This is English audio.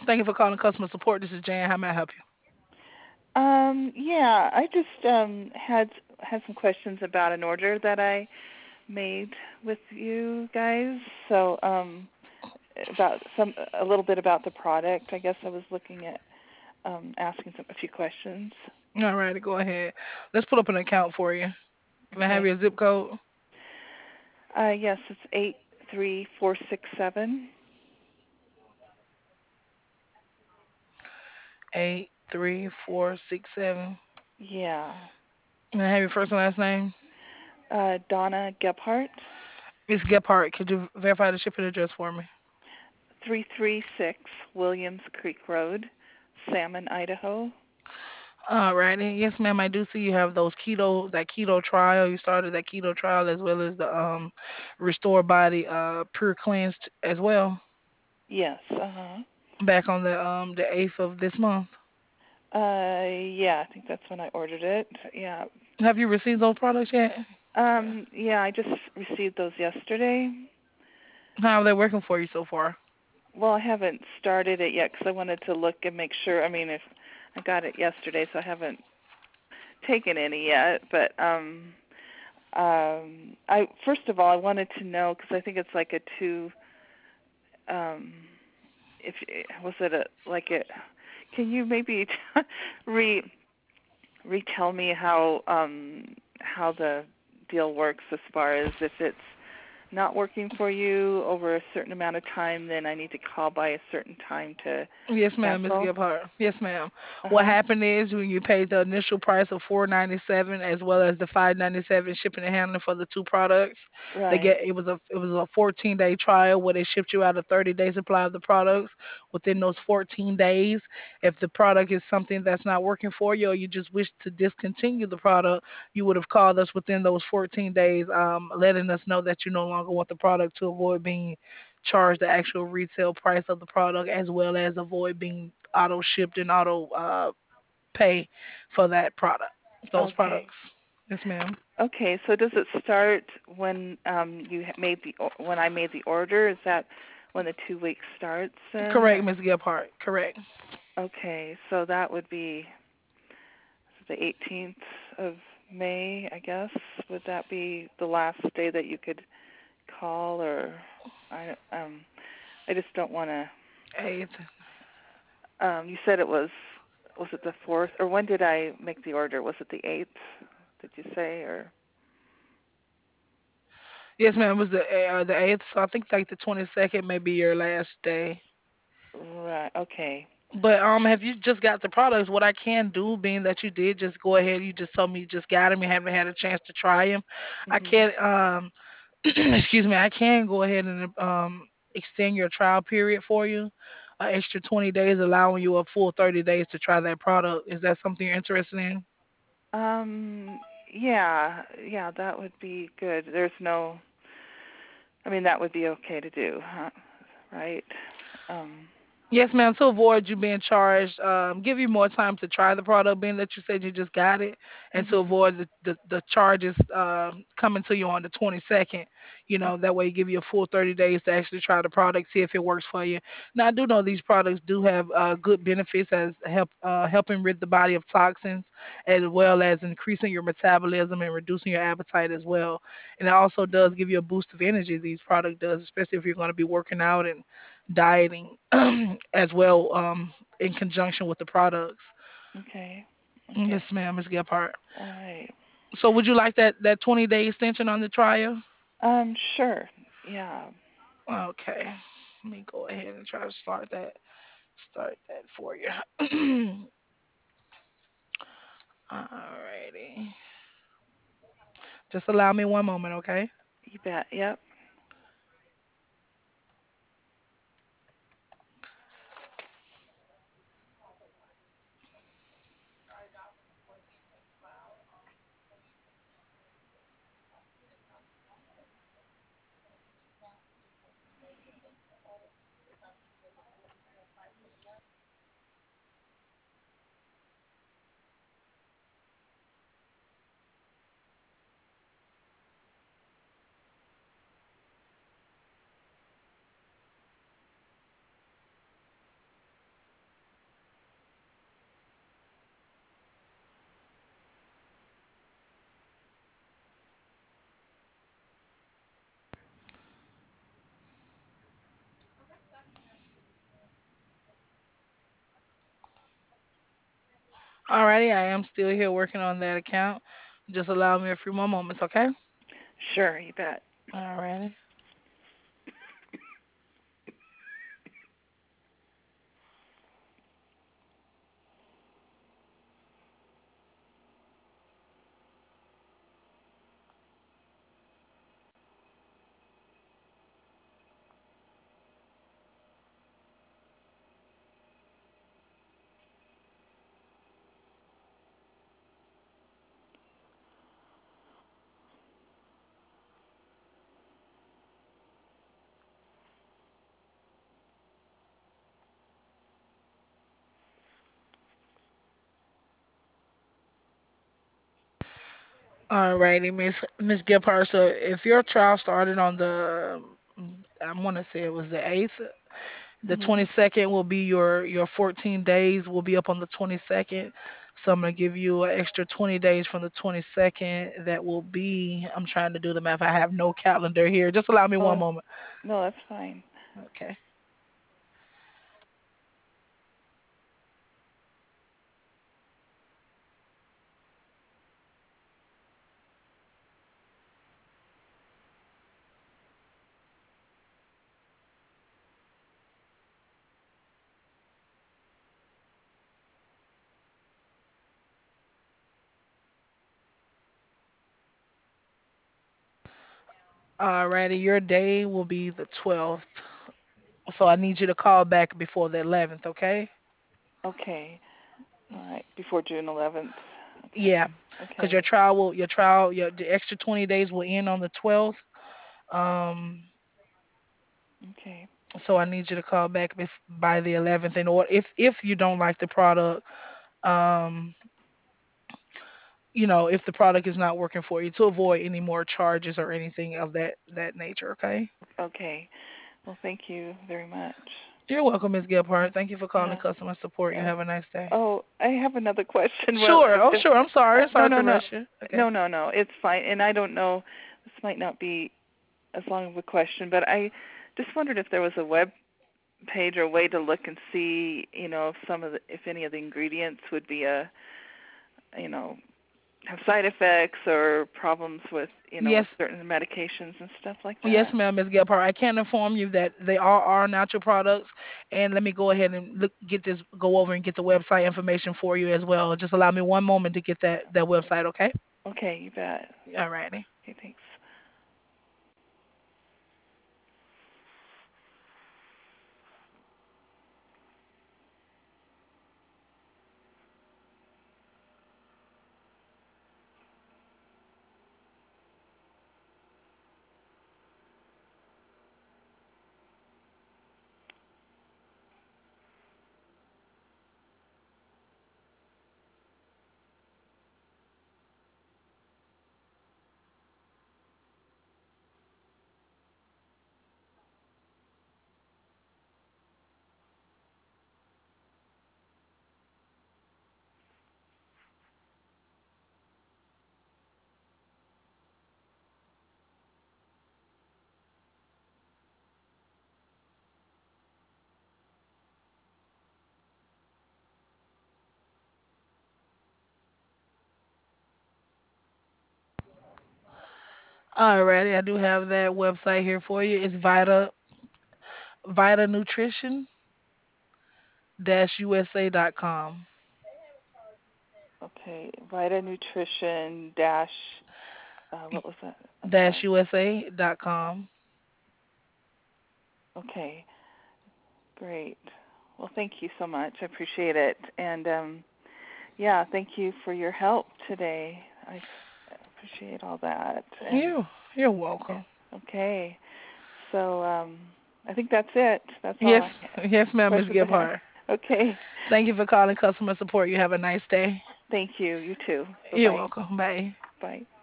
Thank you for calling customer support. This is Jan. How may I help you? Yeah, I just had some questions about an order that I made with you guys. So, about some a little bit about the product. I guess I was looking at asking a few questions. All right, go ahead. Let's put up an account for you. Can I have Okay. your zip code? Yes, it's 83467. 83467. Yeah. Can I have your first and last name? Donna Gebhardt. Miss Gephardt, could you verify the shipping address for me? 336 Williams Creek Road, Salmon, Idaho. Alrighty. Yes, ma'am, I do see you have that keto trial. You started that keto trial as well as the Restore Body Pure Cleansed as well. Yes. Uh-huh. Back on the 8th of this month. Yeah, I think that's when I ordered it. Yeah. Have you received those products yet? Yeah, I just received those yesterday. How are they working for you so far? Well, I haven't started it yet because I wanted to look and make sure. I mean, if I got it yesterday, so I haven't taken any yet. But I first of all, I wanted to know because I think it's like a two. Um, if was it a like it? Can you maybe re retell me how the deal works as far as if it's not working for you over a certain amount of time, then I need to call by a certain time to Yes, ma'am, Ms. cancel. Gephardt. Yes, ma'am. Uh What huh. happened is when you paid the initial price of $497 as well as the $597 shipping and handling for the two products, Right. it was a 14-day trial where they shipped you out a 30-day supply of the products. Within those 14 days, if the product is something that's not working for you or you just wish to discontinue the product, you would have called us within those 14 days, letting us know that you no longer want the product to avoid being charge the actual retail price of the product as well as avoid being auto shipped and auto pay for that product, those Okay. products. Yes, ma'am. Okay. So does it start when when I made the order? Is that when the 2 weeks starts then? Correct, Or Miss Gephardt. Correct. okay, so that would be the 18th of May, I guess. Would that be the last day that you could call, or I just don't want to. Eighth. You said was it the 4th, or when did I make the order? Was it the 8th? Did you say, or Yes, ma'am. It was the eighth, so I think like the 22nd may be your last day. right? Okay. But have you just got the products? What I can do, being that you did just go ahead, you just told me you just got them, you haven't had a chance to try them. I Mhm. can excuse me, I can go ahead and extend your trial period for you, an extra 20 days, allowing you a full 30 days to try that product. Is that something you're interested in? Yeah, yeah, that would be good. There's no, I mean, that would be okay to do, huh? Right? Um, Yes, ma'am. To avoid you being charged, give you more time to try the product, being that you said you just got it, and to mhm. avoid the charges coming to you on the 22nd. You know, that way you give you a full 30 days to actually try the product, see if it works for you. Now, I do know these products do have good benefits as helping rid the body of toxins, as well as increasing your metabolism and reducing your appetite as well. And it also does give you a boost of energy. These product does, especially if you're going to be working out and dieting as well in conjunction with the products. Okay. Yes, Okay. ma'am, Ms. Gephardt. All right. So would you like that 20-day extension on the trial? Sure. Yeah. Okay. Let me go ahead and try to start that for you. Alrighty. Just allow me one moment, okay? You bet. Yep. Alrighty, I am still here working on that account. Just allow me a few more moments, okay? Sure, you bet. Alrighty. Alrighty, Miss Gephardt. So if your trial started on I want to say it was the 8th, the Mhm. 22nd will be your 14 days will be up on the 22nd. So I'm gonna give you an extra 20 days from the 22nd. That will be. I'm trying to do the math. I have no calendar here. Just allow me one Oh, moment. no, that's fine. Okay. Alrighty, your day will be the 12th. So I need you to call back before the 11th. Okay. Okay. All right. Before June 11th. Okay. Yeah, because Okay. the extra 20 days will end on the 12th. Um, Okay. so I need you to call back by the 11th. And or if you don't like the product, um, if the product is not working for you, to avoid any more charges or anything of that nature. Okay. Okay. Well, thank you very much. You're welcome, Ms. Gephardt. Thank you for calling Yeah. customer support. You Yeah. have a nice day. Oh, I have another question. Well, Sure. Oh, sure. I'm sorry. no, Sorry no, to no, rush you. Okay. no, no, no. It's fine. And I don't know. This might not be as long of a question, but I just wondered if there was a web page or way to look and see, if if any of the ingredients would be you know, have side effects or problems with, with Yes. certain medications and stuff like Yes, that. ma'am, Ms. Gephardt. I can inform you that they are natural products, and let me go ahead and go over and get the website information for you as well. Just allow me one moment to get that website, okay? Okay, you bet. Alrighty. Okay, thanks. Alrighty, I do have that website here for you. It's Vita Nutrition USA.com Okay, Vita Nutrition dash, what was that? I'm dash sorry. USA.com. Okay, great. Well, thank you so much. I appreciate it. And yeah, thank you for your help today. I appreciate all that. And You're yeah, welcome. okay. So I think that's it. That's all I Yes, yes, ma'am, Ms. questions I have. Gephardt. Okay. Thank you for calling customer support. You have a nice day. Thank you. You too. You're Bye-bye. welcome. Bye. Bye.